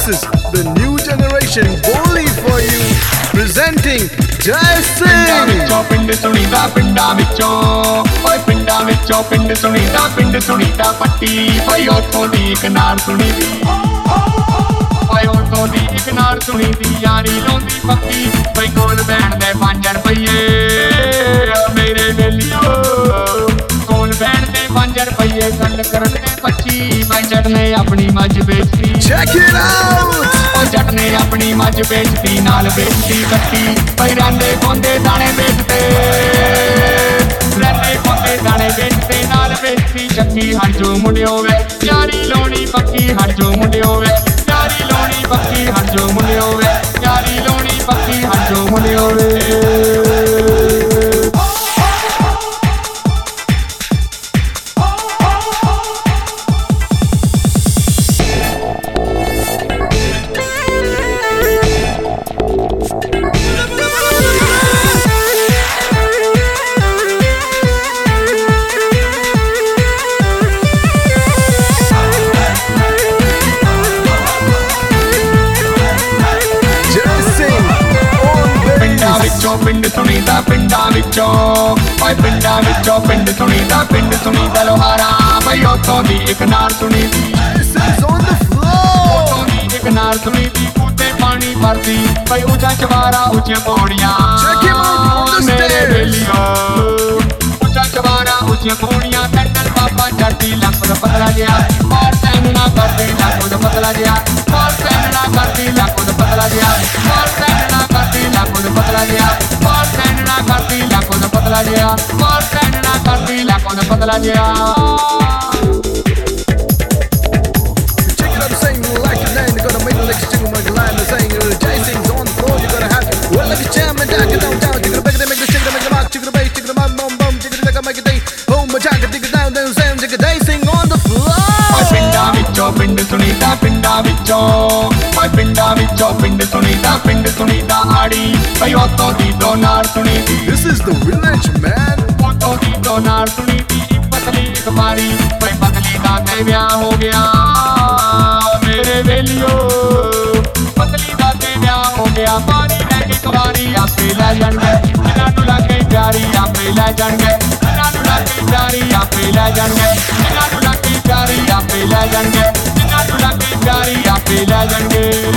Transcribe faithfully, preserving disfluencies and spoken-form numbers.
This is the new generation Boli for you, presenting Jai Singh. ਪਿੰਡ ਸੁਣੀਦਾ ਪਿੰਡਾਂ ਵਿੱਚੋਂ ਓਏ ਪਿੰਡਾਂ ਵਿੱਚੋਂ ਪਿੰਡ ਸੁਣੀਦਾ ਪਿੰਡ ਸੁਣੀਦਾ ਪੱਟੀ ਓਏ ਉੱਥੋਂ ਦੀ ਇੱਕ ਨਾਰ ਸੁਣੀਦੀ ਓਏ ਉੱਥੋਂ ਦੀ ਇੱਕ ਨਾਰ ਸੁਣੀਦੀ ਯਾਰੀ ਲਾਉਂਦੀ ਪੱਕੀ ਓਏ ਕੋਲ ਬੈਣ ਦੇ ਪੰਜ ਰੁਪਈਏ ਮੇਰੇ ਵੇਲੀਓ ਕੋਲ ਬੈਣ ਦੇ ਪੰਜ ਰੁਪਈਏ ਗੱਲ ਕਰਨ ਦੇ ਪੱਚੀ ਮੈਂ ਜੱਟ ਨੇ ਆਪਣੀ ਮੱਝ ਵੇਚਦੀ Check it out. ਜੱਟ ਨੇ ਆਪਣੀ ਮੱਝ ਵੇਚਦੀ ਨਾਲ ਵੇਚਦੀ ਕੱਟੀ ਪਈ ਰਹਿੰਦੇ ਖੋਂਦੇ ਦਾਣੇ ਵੇਚਦੇ ਰਹਿੰਦੇ ਖੋਂਦੇ ਦਾਣੇ ਵੇਚਦੇ ਨਾਲ ਵੇਚਦੀ ਚੱਕੀ ਹਟ ਜੋ ਮੁੰਡਿਓ ਵੇ ਯਾਰੀ ਲਾਉਣੀ ਪੱਕੀ ਹਟ ਜੋ ਮੁੰਡਿਓ ਵੇ ਯਾਰੀ ਲਾਉਣੀ ਪੱਕੀ ਹਟ ਜੋ ਮੁੰਡਿਓ ਵੇ ਯਾਰੀ ਲਾਉਣੀ ਪੱਕੀ ਹਟ ਜੋ ਮੁੰਡਿਓ ਵੇ ਪਿੰਡ ਸੁਣੀਦਾ ਪਿੰਡਾਂ ਵਿੱਚੋਂ ਓਏ ਪਿੰਡਾਂ ਵਿੱਚੋਂ ਪਿੰਡ ਸੁਣੀਦਾ ਪਿੰਡ ਸੁਣੀਦਾ ਲੋਹਾਰਾ ਬਈ ਉੱਥੋਂ ਦੀ ਇੱਕ ਨਾਰ ਸੁਣੀਦੀ ਉੱਥੋਂ ਦੀ ਇੱਕ ਨਾਰ ਸੁਣੀਦੀ ਉੱਤੇ ਪਾਣੀ ਭਰਦੀ ਬਈ ਉੱਚਾ ਚਵਾਰਾ ਉੱਚੀਆਂ ਪੌੜੀਆਂ ਮੇਰੇ ਵੇਲੀਓ ਉੱਚਾ ਚਵਾਰਾ ਉੱਚੀਆਂ ਪੌੜੀਆਂ ਕੰਡਲ ਬਾਬਾ ਚੜਦੀ ਲੱਕ ਦਾ ਪਤਲਾ ਜਿਹਾ ਮਾਰ ਤੈਨੂੰ ਨਾ ਕਰਦੀ ਲੱਕ ਦਾ ਪਤਲਾ ਜਿਹਾ ਮਾਰ ਤੈਨੂੰ ਨਾ ਕਰਦੀ ਲੱਕ ਦਾ ਪਤਲਾ ਜਿਹਾ ਮਾਰ ਤੈਨੂੰ ਨਾ ਕਰਦੀ ਲੱਕ ਦਾ ਪਤਲਾ ਜਿਹਾ ਮਾਰ ਤੈਨੂੰ ਨਾ ਕਰਦੀ ਲੱਕ ਦਾ ਪਤਲਾ ਜਿਹਾ ਮਾਰ ਤੈਨੂੰ ਨਾ ਕਰਦੀ ਲੱਕ ਦਾ ਪਤਲਾ ਜਿਹਾ ਪਿੰਡਾਂ ਵਿੱਚੋਂ ਪਿੰਡ ਸੁਣੀਦਾ ਪਿੰਡਾਂ ਵਿੱਚੋਂ ਓਏ ਪਿੰਡਾਂ ਵਿੱਚੋਂ ਪਿੰਡ ਸੁਣੀਦਾ ਪਿੰਡ ਸੁਣੀਦਾ ਆੜੀ ਬਈ ਉੱਥੋਂ ਦੀ ਦੋ ਨਾਰ ਸੁਣੀਦੀ This is the village man. ਉੱਥੋਂ ਦੀ ਦੋ ਨਾਰ ਸੁਣੀਦੀ ਪਤਲੀ ਇੱਕ ਮਾਰੀ ਬਈ ਪਤਲੀ ਦਾ ਤੇ ਵਿਆਹ ਹੋ ਗਿਆ ਮੇਰੇ ਵੇਲੀਓ ਪਤਲੀ ਦਾ ਤੇ ਵਿਆਹ ਹੋ ਗਿਆ ਮਾਰੀ ਰਹਿ ਗਈ ਕੁਵਾਰੀ ਆਪੇ ਲੈ ਜਾਣਗੇ ਇਹਨਾਂ ਨੂੰ ਲੱਗੇ ਪਿਆਰੀ ਆਪੇ ਲੈ ਜਾਣਗੇ ਇਹਨਾਂ ਨੂੰ ਲੱਗੇ ਪਿਆਰੀ ਆਪੇ ਲੈ ਜਾਣਗੇ ਇਹਨਾਂ ਨੂੰ ਲੱਗੇ ਪਿਆਰੀ ਆਪੇ ਲੈ ਜਾਣਗੇ ਇਹਨਾਂ ਨੂੰ ਲੱਗੇ ਪਿਆਰੀ ਆਪੇ ਲੈ ਜਾਣਗੇ